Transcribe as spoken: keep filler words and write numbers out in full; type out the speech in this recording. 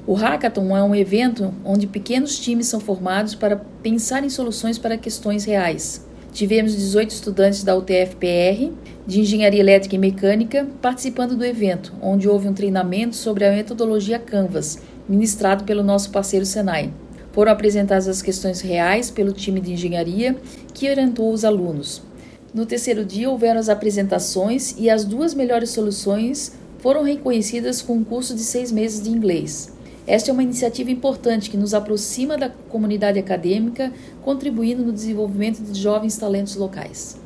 O Hackathon é um evento onde pequenos times são formados para pensar em soluções para questões reais. Tivemos dezoito estudantes da U T F P R, de Engenharia Elétrica e Mecânica, participando do evento, onde houve um treinamento sobre a metodologia Canvas, ministrado pelo nosso parceiro Senai. Foram apresentadas as questões reais pelo time de engenharia, que orientou os alunos. No terceiro dia, houveram as apresentações e as duas melhores soluções foram reconhecidas com um curso de seis meses de inglês. Esta é uma iniciativa importante que nos aproxima da comunidade acadêmica, contribuindo no desenvolvimento de jovens talentos locais.